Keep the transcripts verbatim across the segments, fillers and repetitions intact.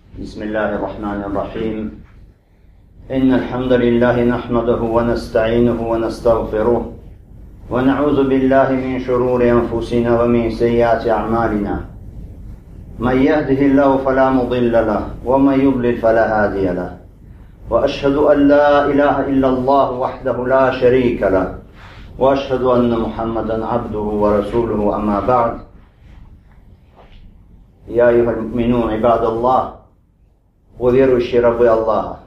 بسم الله الرحمن الرحيم إن الحمد لله نحمده ونستعينه ونستغفره ونعوذ بالله من شرور أنفسنا ومن سيئات أعمالنا من يهده الله فلا مضل له ومن يضلل فلا هادي له وأشهد أن لا إله إلا الله وحده لا شريك له وأشهد أن محمدا عبده ورسوله أما بعد يا أيها المؤمنون عباد الله وверующие рабы Аллаха,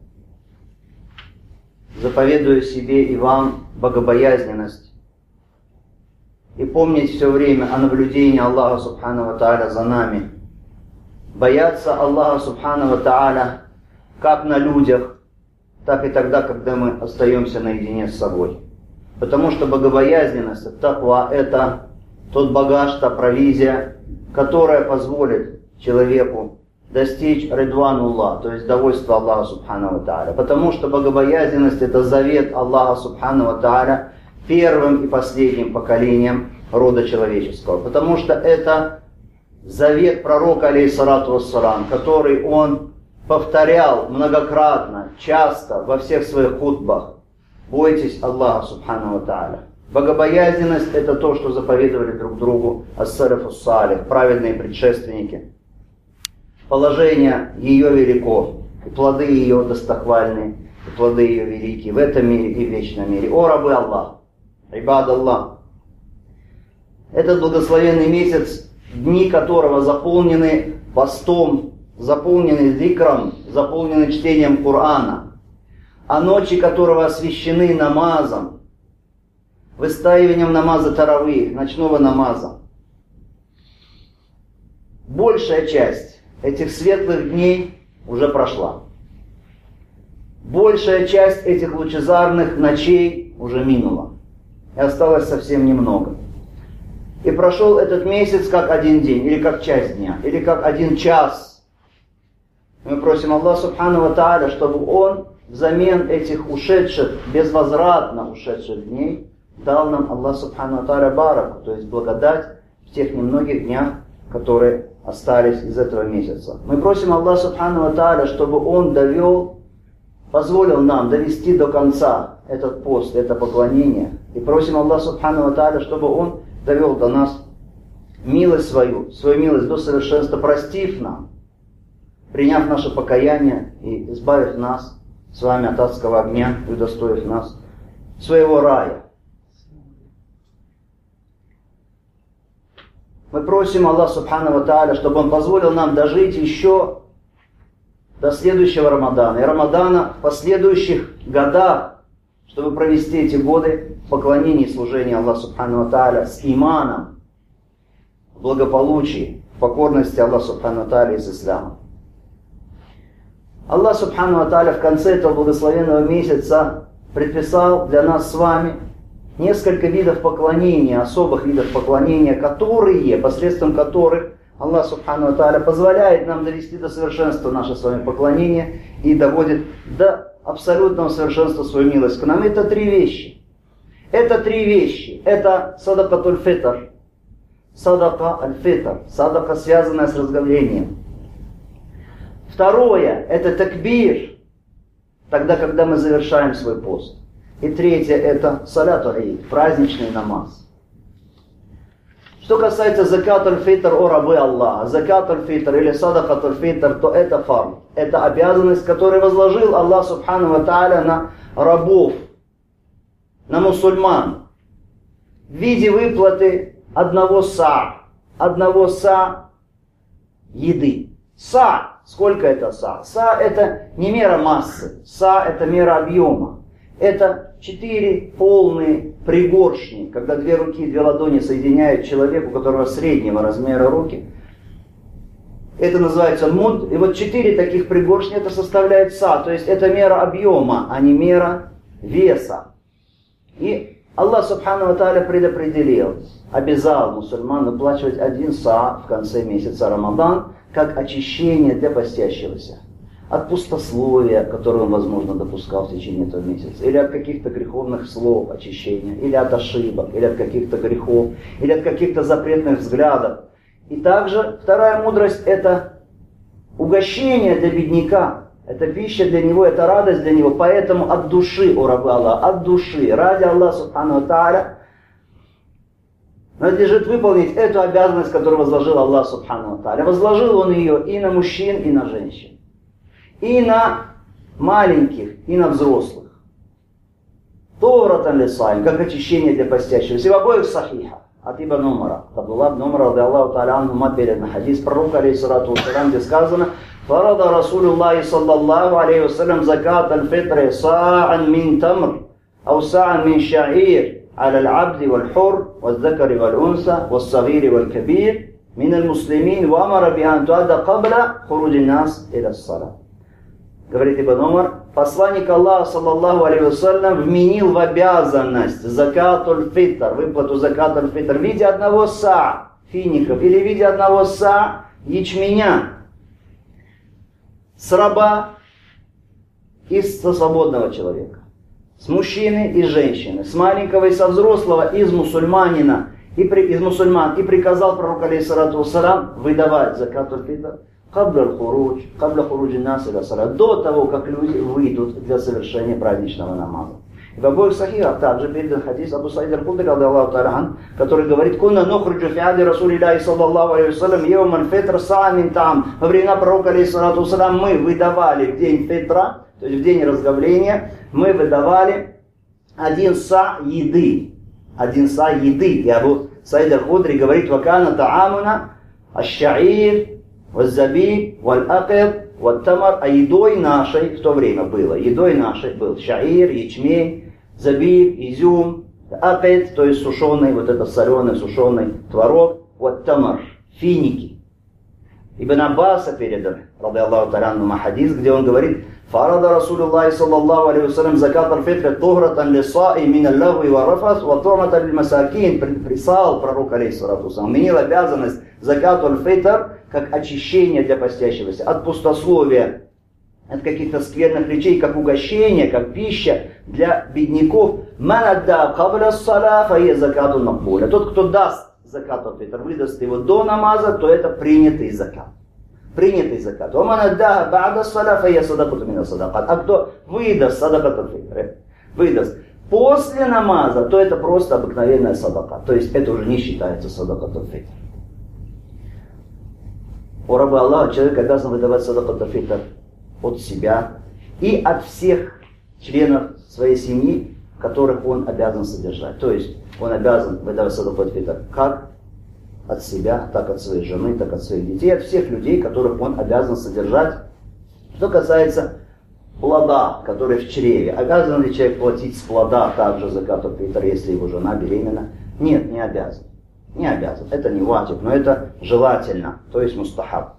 заповедую себе и вам богобоязненность и помнить все время о наблюдении Аллаха Субхану ва Тааля за нами, бояться Аллаха Субхану ва Тааля как на людях, так и тогда, когда мы остаемся наедине с собой. Потому что богобоязненность, таква, это тот багаж, та провизия, которая позволит человеку достичь ридвануллах, то есть довольства Аллаха Субхану ва Тааля. Потому что богобоязненность — это завет Аллаха Субхану ва Тааля первым и последним поколением рода человеческого. Потому что это завет пророка, алейхиссалату вассалам, который он повторял многократно, часто, во всех своих хутбах. Бойтесь Аллаха Субхану ва Тааля. Богобоязненность — это то, что заповедовали друг другу ас-салафу ссалих, праведные предшественники. Положение ее велико, и плоды ее достохвальны, и плоды ее велики в этом мире и в вечном мире. О рабы Аллаха, ибад Аллах, этот благословенный месяц, дни которого заполнены постом, заполнены зикром, заполнены чтением Корана, а ночи которого освящены намазом, выстаиванием намаза таравих, ночного намаза. Большая часть этих светлых дней уже прошла. Большая часть этих лучезарных ночей уже минула. И осталось совсем немного. И прошел этот месяц как один день, или как часть дня, или как один час. Мы просим Аллаха Субхану ва Тааля, чтобы Он взамен этих ушедших, безвозвратно ушедших дней, дал нам Аллах Субхану ва Тааля бараку, то есть благодать в тех немногих днях, которые остались из этого месяца. Мы просим Аллаха Субхану ва Тааля, чтобы Он довел, позволил нам довести до конца этот пост, это поклонение. И просим Аллаха Субхану ва Тааля, чтобы Он довел до нас милость свою, свою милость до совершенства, простив нам, приняв наше покаяние и избавив нас с вами от адского огня, и удостоив нас своего рая. Мы просим Аллаха Субхану ва Тааля, чтобы Он позволил нам дожить еще до следующего Рамадана. И Рамадана в последующих годах, чтобы провести эти годы в поклонении и служении Аллаху Субхану ва Тааля с иманом, в благополучии, в покорности Аллаху Субхану ва Тааля и с исламом. Аллах Субхану ва Тааля в конце этого благословенного месяца предписал для нас с вами несколько видов поклонения, особых видов поклонения, которые, посредством которых Аллах Субхану ва Тааля позволяет нам довести до совершенства наше с вами поклонение и доводит до абсолютного совершенства свою милость к нам. Это три вещи. Это три вещи. Это садакатуль фитр, садака аль-фитр, садака, связанная с разговлением. Второе, это такбир, тогда, когда мы завершаем свой пост. И третье, это саляту аид, праздничный намаз. Что касается закат аль-фитр, о рабы Аллаха, закат аль-фитр или садакат аль-фитр, то это фард. Это обязанность, которую возложил Аллах Субхану ва Тааля на рабов, на мусульман, в виде выплаты одного са, одного са еды. Са, сколько это са? Са это не мера массы, са это мера объема. Это четыре полные пригоршни, когда две руки, две ладони соединяют человека, у которого среднего размера руки. Это называется муд. И вот четыре таких пригоршни, это составляет са. То есть это мера объема, а не мера веса. И Аллах Субхану ва Тааля предопределил, обязал мусульман выплачивать один са в конце месяца Рамадан, как очищение для постящегося. От пустословия, которое он, возможно, допускал в течение этого месяца, или от каких-то греховных слов очищения, или от ошибок, или от каких-то грехов, или от каких-то запретных взглядов. И также вторая мудрость — это угощение для бедняка. Это пища для него, это радость для него. Поэтому от души, о рабы Аллаха, от души, ради Аллаха Субхану Тааля, надлежит выполнить эту обязанность, которую возложил Аллах Субхану Тааля. Возложил Он ее и на мужчин, и на женщин. И на маленьких, и на взрослых. Тухратан лиссаим, как очищение для постящегося. И в обоих сахихах. От Ибн Умара. Абдулла ибн Умар, ради Аллаху Тааля анхума, передан хадис пророка, алейхиссалату вассалям, где сказано: «Фарада Расулуллахи саллаллаху алейхи вассалям закат аль-фитри са'ан мин тамр, ау са'ан мин ша'ир, على العبد والحر والذكر والأنثى والصغير والكبير من المسلمين وأمر بها أن تؤدى قبل خروج الناس إلى الصلاة». Говорит Ибн Умар, посланник Аллаха, саллаллаху алейхи вассалям, вменил в обязанность закатуль фитр, выплату закатуль фитр в виде одного са фиников или в виде одного са ячменя с раба и со свободного человека, с мужчины и женщины, с маленького и со взрослого, из мусульманина, и при, из мусульман, и приказал пророк, алейхиссалату вассалям, выдавать закатуль фитр кабля хуруджи, кабля хуруджи нас иля салат, до того, как люди выйдут для совершения праздничного намаза. И в обоих сахихах также передан хадис Абу Саид аль-Худри, радиаллаху та'аля ан, который говорит: «Кунна нухруджу фи ади Расулиллахи саллаллаху алейхи вассалям йоман фитр саа мин таам». Во времена пророка, алейхиссалату вассалям, мы выдавали в день фитра, то есть в день разговления, мы выдавали один са еды. Один са еды. И Абу Саид аль-Худри говорит: «Вакана таамуна аш-шаир, ваззабиб, валь-акид, валь-тамар». А едой нашей в то время было. Едой нашей был шаир, ячмень, забиб, изюм, акид, то есть сушеный, вот это соленый, сушеный творог, валь-тамар, финики. Ибн Аббаса передан, ради Аллаху та'аля анху, хадис, где он говорит: «Фарада Расулуллахи саллаллаху алейхи вассалям закат аль-фитр тухратан лиссаи мин аль-лахви ва рафас ва ту'матан лиль-масакин». Прислал пророк, алейхиссалату вассалям, вменил обязанность закат аль-фитр как очищение для постящегося от пустословия, от каких-то скверных речей, как угощение, как пища для бедняков. «Ман адда кабля ссаля фае закатун макбуля». Тот, кто даст закат аль-фитр, выдаст его до намаза, то это принятый закат. Принятый закат. «Оман адда ба'да ссаля фае садакату мина садакат». А кто выдаст садакат аль-фитр, выдаст после намаза, то это просто обыкновенная садака. То есть это уже не считается садакат аль-фитр. У раба Аллаха человек обязан выдавать садакат аль-фитр от себя и от всех членов своей семьи, которых он обязан содержать. То есть он обязан выдавать садакат аль-фитр как от себя, так от своей жены, так от своих детей, от всех людей, которых он обязан содержать. Что касается плода, который в чреве, обязан ли человек платить с плода также закат аль-фитр, если его жена беременна? Нет, не обязан. Не обязан. Это не ваджиб, но это желательно, то есть мустахаб.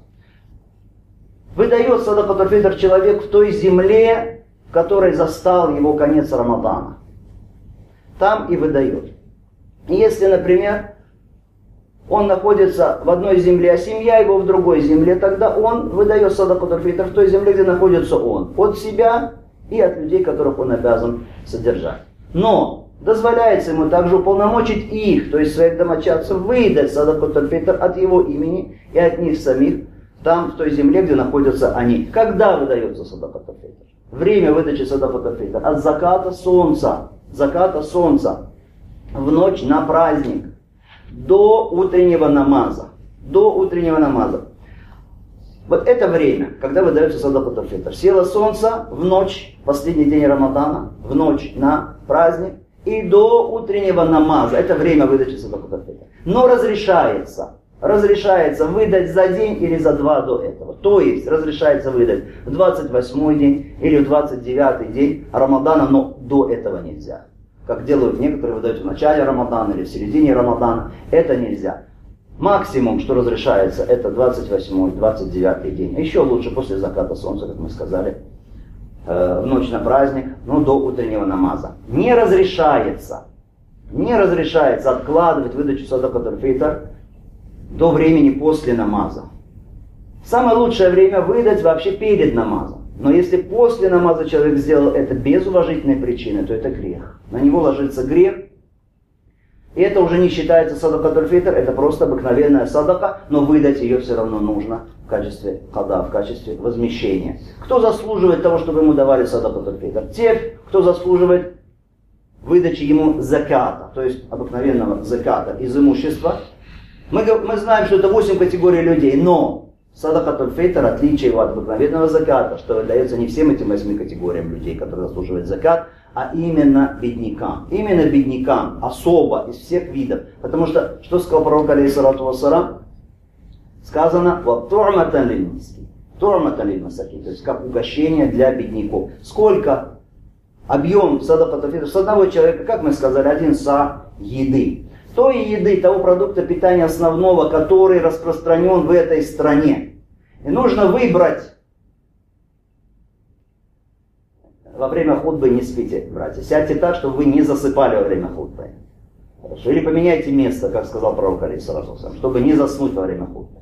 Выдает садакат аль-фитр человек в той земле, в которой застал его конец Рамадана. Там и выдает. Если, например, он находится в одной земле, а семья его в другой земле, тогда он выдает садакат аль-фитр в той земле, где находится он. От себя и от людей, которых он обязан содержать. Но дозволяется ему также уполномочить их, то есть своих домочадцев, выдать садакат аль-фитр от его имени и от них самих, там, в той земле, где находятся они. Когда выдается садакат аль-фитр? Время выдачи садакат аль-фитр от заката солнца, заката солнца в ночь на праздник до утреннего намаза. До утреннего намаза. Вот это время, когда выдается садакат аль-фитр. Село солнца в ночь, последний день Рамадана, в ночь на праздник, и до утреннего намаза. Это время выдачи садакат аль-фитр. Но разрешается, разрешается выдать за день или за два до этого. То есть разрешается выдать в двадцать восьмой день или в двадцать девятый день Рамадана, но до этого нельзя. Как делают некоторые, выдают в начале Рамадана или в середине Рамадана. Это нельзя. Максимум, что разрешается, это двадцать восьмой, двадцать девятый день. А еще лучше после заката солнца, как мы сказали, в ночь на праздник, ну, до утреннего намаза. Не разрешается, не разрешается откладывать выдачу садакат аль-фитр до времени после намаза. Самое лучшее время выдать вообще перед намазом. Но если после намаза человек сделал это без уважительной причины, то это грех. На него ложится грех И это уже не считается садакатуль фитр, это просто обыкновенная садака, но выдать ее все равно нужно в качестве када, в качестве возмещения. Кто заслуживает того, чтобы ему давали садакатуль фитр? Те, кто заслуживает выдачи ему заката, то есть обыкновенного заката из имущества. Мы, мы знаем, что это восемь категорий людей, но садакатуль фитр, отличие от обыкновенного заката, что выдается не всем этим восьми категориям людей, которые заслуживают закат, а именно беднякам. Именно беднякам, особо, из всех видов. Потому что, что сказал пророк, алейхиссалату вассалам? Сказано, «Ту'матан лиль-мискин», «Ту'матан лиль-масакин», то есть как угощение для бедняков. Сколько? Объем садакатуль фитр с одного человека, как мы сказали, один са еды. Той еды, того продукта питания основного, который распространен в этой стране. И нужно выбрать. Во время хутбы не спите, братья. Сядьте так, чтобы вы не засыпали во время хутбы. Хорошо. Или поменяйте место, как сказал пророк, алейхиссалату вассалам, чтобы не заснуть во время хутбы.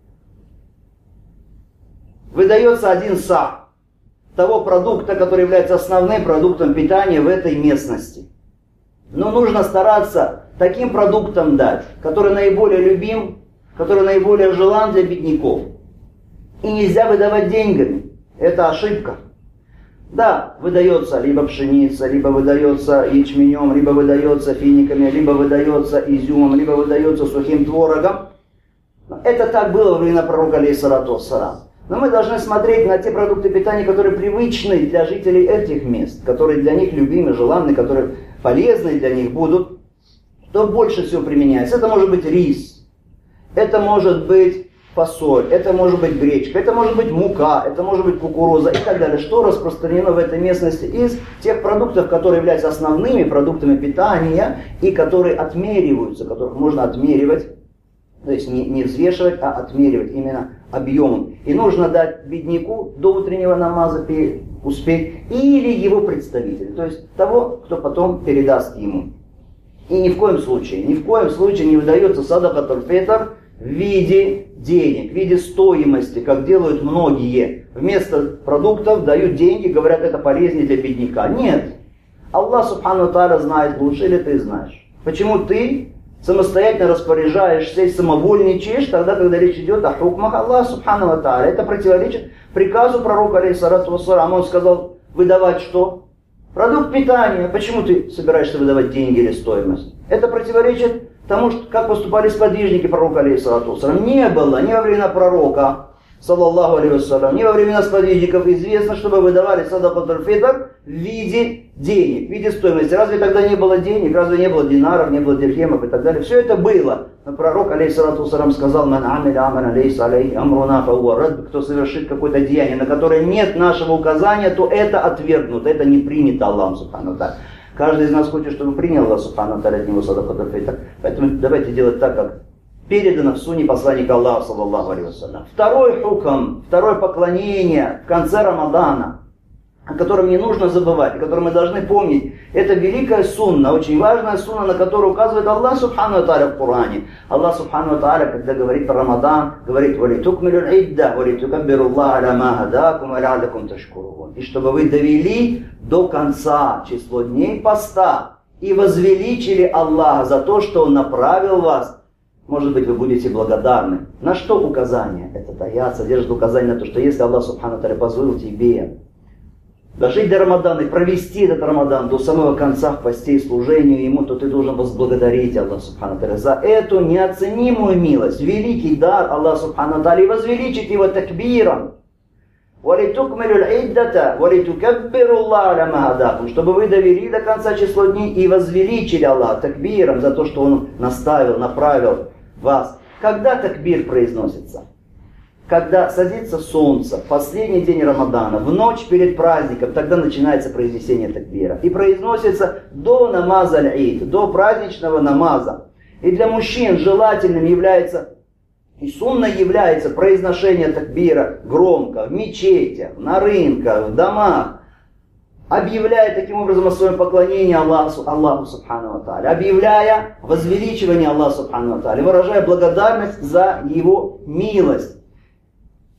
Выдается один са того продукта, который является основным продуктом питания в этой местности. Но нужно стараться таким продуктом дать, который наиболее любим, который наиболее желан для бедняков. И нельзя выдавать деньгами. Это ошибка. Да, выдается либо пшеница, либо выдается ячменем, либо выдается финиками, либо выдается изюмом, либо выдается сухим творогом. Это так было во времена пророка, алейхиссалату вассалам. Но мы должны смотреть на те продукты питания, которые привычны для жителей этих мест, которые для них любимы, желанны, которые полезны для них будут. Что больше всего применяется? Это может быть рис, это может быть фасоль, это может быть гречка, это может быть мука, это может быть кукуруза и так далее. Что распространено в этой местности из тех продуктов, которые являются основными продуктами питания и которые отмериваются, которых можно отмеривать, то есть не, не взвешивать, а отмеривать именно объемом. И нужно дать бедняку до утреннего намаза успеть или его представителю, то есть того, кто потом передаст ему. И ни в коем случае, ни в коем случае не выдается садакатуль фитр в виде денег, в виде стоимости, как делают многие. Вместо продуктов дают деньги, говорят, это полезнее для бедняка. Нет. Аллах субхану тааля знает лучше, или ты знаешь. Почему ты самостоятельно распоряжаешься и самовольничаешь, тогда, когда речь идет о хукмах Аллаха субхану тааля? Это противоречит приказу пророка, алейхиссалату вассалам. Он сказал, выдавать что? Продукт питания. Почему ты собираешься выдавать деньги или стоимость? Это противоречит тому, что, как поступали сподвижники пророка, алейхиссалату вассалам. Не было ни во времена пророка, саллаллаху алейхи вассалям, ни во времена сподвижников известно, чтобы выдавали садакатуль фитр в виде денег, в виде стоимости. Разве тогда не было денег? Разве не было динаров, не было дирхемов и так далее? Все это было. Но пророк, алейхиссалату вассалам, сказал, «Ман амиля амалян лейса алейхи амруна фахуа радд», кто совершит какое-то деяние, на которое нет нашего указания, то это отвергнуто, это не принято Аллахом субхану тааля. Каждый из нас хочет, чтобы принял Аллах субхану тааля от него садакатуль фитр. Поэтому давайте делать так, как передано в сунне посланника Аллаха, саллаллаху алейхи вассалям. Второй хукм, второе поклонение в конце Рамадана, о котором не нужно забывать, о котором мы должны помнить, это великая сунна, очень важная сунна, на которую указывает Аллах субхану тааля в Коране. Аллах субхану тааля, когда говорит про Рамадан, говорит, «Валитукмилю идда, валитукаббируллаха аля ма хадакум, валялякум ташкурун». И чтобы вы довели до конца число дней поста и возвеличили Аллаха за то, что Он направил вас. Может быть, вы будете благодарны. На что указание? Этот аят содержит указание на то, что если Аллах субхану тааля позволил тебе дожить до Рамадана и провести этот Рамадан до самого конца в посте и служению Ему, то ты должен возблагодарить Аллаха субхану тааля за эту неоценимую милость, великий дар Аллаха субхану тааля, и возвеличить его такбиром. Чтобы вы довели до конца число дней и возвеличили Аллаха такбиром за то, что Он наставил, направил вас. Когда такбир произносится? Когда садится солнце, в последний день Рамадана, в ночь перед праздником, тогда начинается произнесение такбира. И произносится до намаза аль-Ид, до праздничного намаза. И для мужчин желательным является, и сунной является произношение такбира громко, в мечетях, на рынках, в домах, объявляя таким образом о своем поклонении Аллаху, Аллаху субхану тааля, объявляя возвеличивание Аллаха субхану тааля, выражая благодарность за Его милость.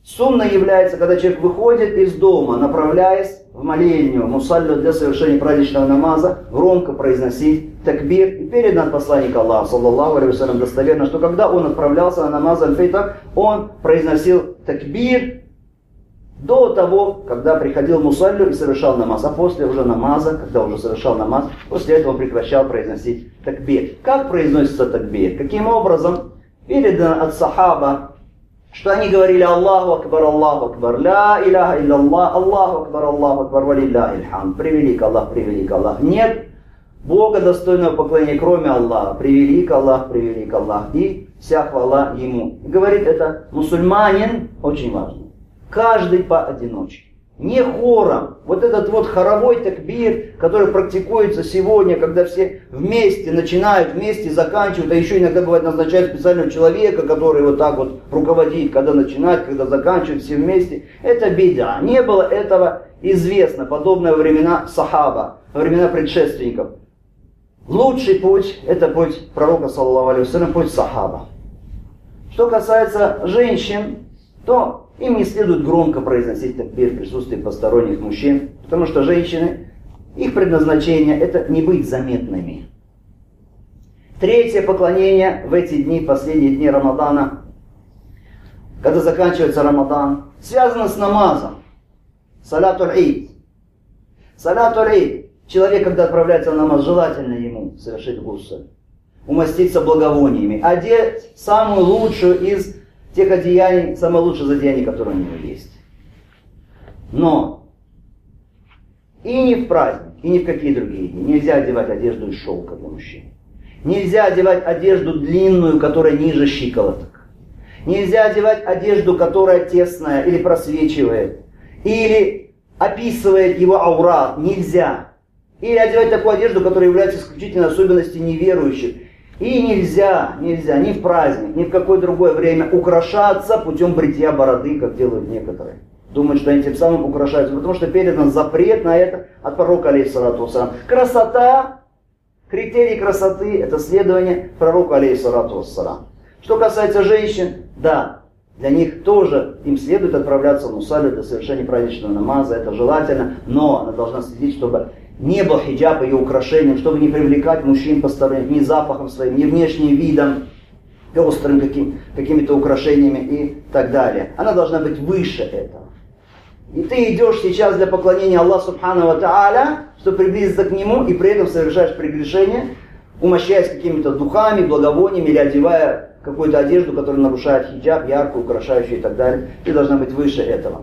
Сунна является, когда человек выходит из дома, направляясь в молельню, мусаллю для совершения праздничного намаза, громко произносить такбир. И передано от посланника Аллаха, саллаллаху алейхи вассалям, достоверно, что когда он отправлялся на намаз аль-фитр, он произносил такбир до того, когда приходил в мусаллю и совершал намаз. А после уже намаза, когда уже совершал намаз, после этого он прекращал произносить такбир. Как произносится такбир? Каким образом? Передано от сахаба, что они говорили Аллаху акбар, Аллаху акбар, ля иляха илляллах, Аллаху акбар, Аллаху акбар, валилляхи алхамд. Превелик Аллах, превелик Аллах. Нет Бога достойного поклонения, кроме Аллаха. Превелик Аллах, превелик Аллах. И вся хвала Ему. И говорит это мусульманин, очень важно. Каждый поодиночке. Не хором. Вот этот вот хоровой такбир, который практикуется сегодня, когда все вместе начинают, вместе заканчивают, а еще иногда бывает назначают специального человека, который вот так вот руководит, когда начинают, когда заканчивают, все вместе. Это беда. Не было этого известно, подобное во времена сахаба, во времена предшественников. Лучший путь, это путь пророка, саллаллаху алейхи вассалям, путь сахаба. Что касается женщин, то им не следует громко произносить такбир в присутствии посторонних мужчин, потому что женщины, их предназначение это не быть заметными. Третье поклонение в эти дни, последние дни Рамадана, когда заканчивается Рамадан, связано с намазом. Салатуль-Ид. Салатуль-Ид. Человек, когда отправляется на намаз, желательно ему совершить гусль, умаститься благовониями, одеть самую лучшую из тех одеяний, самое лучшее из одеяний, которое у него есть. Но и не в праздник, и ни в какие другие дни нельзя одевать одежду из шелка для мужчин. Нельзя одевать одежду длинную, которая ниже щиколоток. Нельзя одевать одежду, которая тесная или просвечивает, или описывает его аурат. Нельзя. Или одевать такую одежду, которая является исключительной особенностью неверующих. И нельзя, нельзя ни в праздник, ни в какое другое время украшаться путем бритья бороды, как делают некоторые. Думают, что они тем самым украшаются, потому что передан запрет на это от пророка, алейхиссалату вассалам. Красота, критерий красоты, это следование пророку, алейхиссалату вассалам. Что касается женщин, да, для них тоже им следует отправляться в мусаллю для совершения праздничного намаза, это желательно, но она должна следить, чтобы не был хиджаб ее украшением, чтобы не привлекать мужчин посторонних ни запахом своим, ни внешним видом, пестрым каким, какими-то украшениями и так далее. Она должна быть выше этого. И ты идешь сейчас для поклонения Аллаху Субхану ва Тааля, чтобы приблизиться к Нему, и при этом совершаешь прегрешение, умощаясь какими-то духами, благовониями или одевая какую-то одежду, которая нарушает хиджаб, яркую, украшающую и так далее. Ты должна быть выше этого.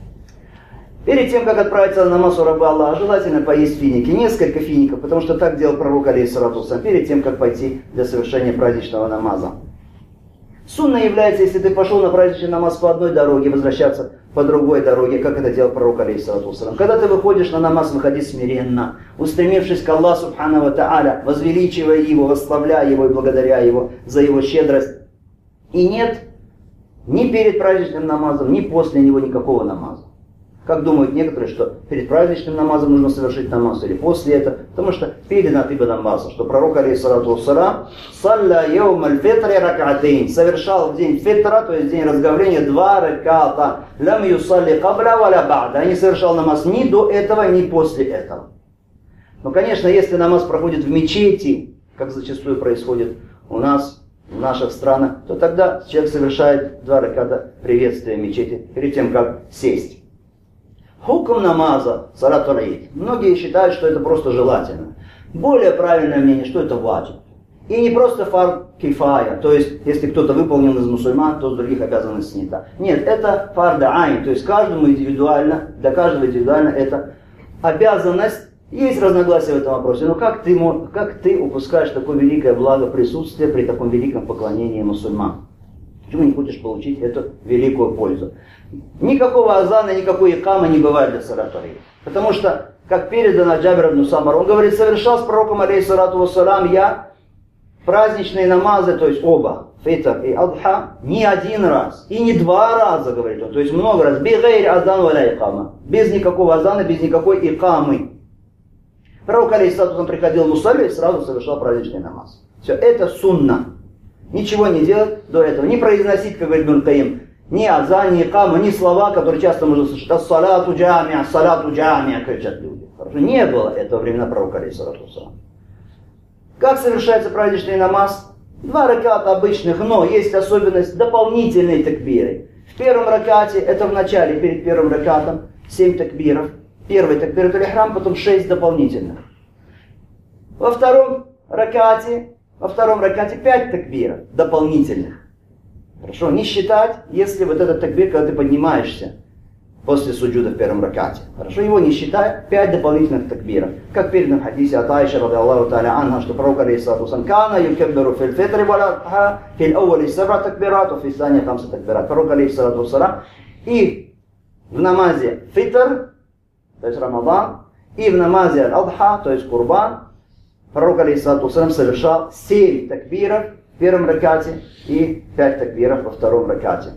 Перед тем, как отправиться на намаз у раба Аллаха, желательно поесть финики, несколько фиников, потому что так делал пророк, алейхиссалату вассалам, перед тем, как пойти для совершения праздничного намаза. Сунна является, если ты пошел на праздничный намаз по одной дороге, возвращаться по другой дороге, как это делал пророк, алейхиссалату вассалам. Когда ты выходишь на намаз, выходи смиренно, устремившись к Аллаху Субхану ва Тааля, возвеличивая Его, восславляя Его и благодаря Его за Его щедрость. И нет ни перед праздничным намазом, ни после него никакого намаза. Как думают некоторые, что перед праздничным намазом нужно совершить намаз или после этого, потому что передано от Ибн Аббаса, что пророк, алейхиссалату вассалам, салля йоум аль-фитри ракатейн, совершал в день фитра, то есть день разговления, два раката, лям юсалли кабля валя ба'да, не совершал намаз ни до этого, ни после этого. Но, конечно, если намаз проходит в мечети, как зачастую происходит у нас, в наших странах, то тогда человек совершает два раката приветствия мечети перед тем, как сесть. Хукм намаза, салатуль-Ид. Многие считают, что это просто желательно. Более правильное мнение, что это ваджиб. И не просто фард кифая, то есть, если кто-то выполнил из мусульман, то с других обязанность снята. Нет, это фарда айн, то есть каждому индивидуально, для каждого индивидуально это обязанность. Есть разногласия в этом вопросе, но как ты, как ты упускаешь такое великое благо присутствия при таком великом поклонении мусульман? Почему не хочешь получить эту великую пользу? Никакого азана, никакой икамы не бывает для салатуль-Ид. Потому что, как передано Джабир ибн Самар, он говорит, совершал с пророком, алейхиссалату вассалам, я праздничные намазы, то есть оба, фитр и адха, не один раз. И не два раза, говорит он, то есть много раз. Бигайр азан валя икама. Без никакого азана, без никакой икамы. Пророк, алейхиссалату вассалам, приходил в мусаллю и сразу совершал праздничный намаз. Все, это сунна. Ничего не делать до этого. Не произносить, как говорит Ибн Каим, Ни азан, ни икама, ни слова, которые часто можно слышать. Ас-салату джамия, ас-салату джамия, кричат люди. Хорошо? Не было этого времена пророка, алейхиссалату вассалам. Как совершается праздничный намаз? Два раката обычных, но есть особенность дополнительной такбиры. В первом ракате, это в начале, перед первым ракатом, семь такбиров. Первый такбир это ихрам, потом шесть дополнительных. Во втором ракате, во втором ракате пять такбиров дополнительных. Хорошо, не считать, если вот этот такбир, когда ты поднимаешься после суджуда в первом ракате. Хорошо, его не считай, пять дополнительных такбиров. Как передано в хадисе от Айши, ради Аллаху та'аля анха, что пророк алейхиссалату вассалам кана юкаббиру фил фитри вал адха, фил ауали саб'a такбират, фил сани хамса такбират. Пророк алейхиссалату вассалам и в намазе фитр, то есть Рамадан, и в намазе аль-адха, то есть Курбан, пророк алейхиссалату вассалам совершал семь такбиров в первом ракате и пять такбиров во втором ракате.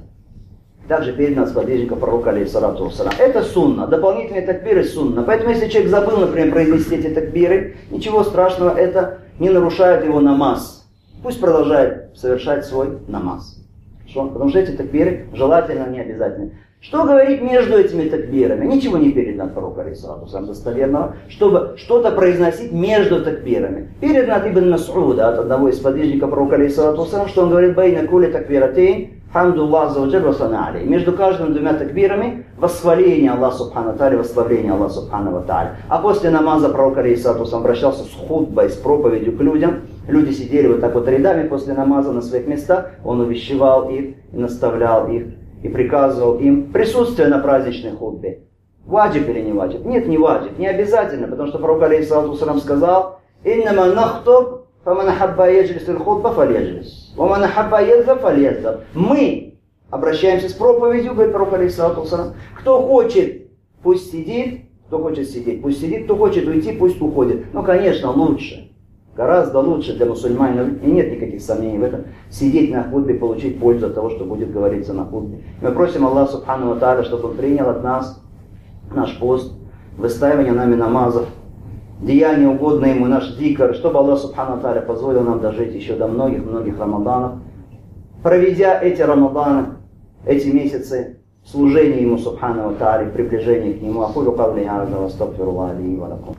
Также передано от сподвижника пророка алейхиссалату вассалам. Это сунна, дополнительные такбиры сунна. Поэтому если человек забыл, например, произнести эти такбиры, ничего страшного, это не нарушает его намаз. Пусть продолжает совершать свой намаз. Хорошо? Потому что эти такбиры желательно, не обязательно. Что говорить между этими такбирами? Ничего не передано от пророка алейхиссалату вассалам достоверного, чтобы что-то произносить между такбирами. Передано от Ибн Мас'уда, от одного из сподвижников пророка алейхиссалату вассалам, что он говорит: «Байна кули такбиратейн, хамдуллах зауджаль ва санали». Между каждыми двумя такбирами восхваление Аллаха субхану тааля, восславление Аллаха субхану тааля. А после намаза пророк алейхиссалату вассалам обращался с хутбой, с проповедью к людям. Люди сидели вот так вот рядами после намаза на своих местах. Он увещевал их и наставлял их. И приказывал им присутствие на праздничной хутбе. Ваджиб или не ваджиб? Нет, не ваджиб, не обязательно, потому что пророк алейхиссалату вассалам сказал: «Иннама нахтуб, фаман ахабба яджлис аль-хутба фальяджлис, ваман ахабба ядзаб фальядзаб». Мы обращаемся с проповедью, говорит пророк алейхиссалату вассалам. Кто хочет, пусть сидит, кто хочет сидеть, пусть сидит, кто хочет уйти, пусть уходит. Ну, конечно, лучше. Гораздо лучше для мусульманина, и нет никаких сомнений в этом, сидеть на хутбе, получить пользу от того, что будет говориться на хутбе. Мы просим Аллаха субхану тааля, чтобы Он принял от нас наш пост, выстаивание нами намазов, деяния угодные Ему, наш дикр, чтобы Аллах субхану тааля позволил нам дожить еще до многих-многих рамаданов, проведя эти рамаданы, эти месяцы служения Ему субхану тааля, приближение к Нему. Ахулю кавли хаза ва астагфируллаха ли ва лакум.